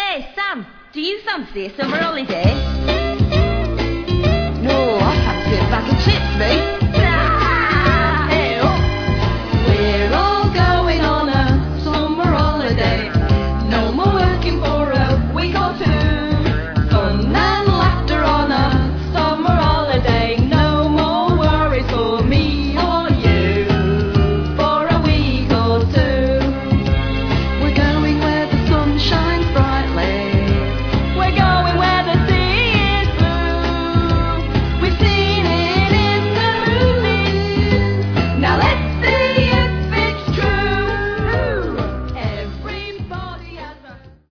Hey, Sam, do you fancy a summer holiday? No, I fancy a bag of chips, me.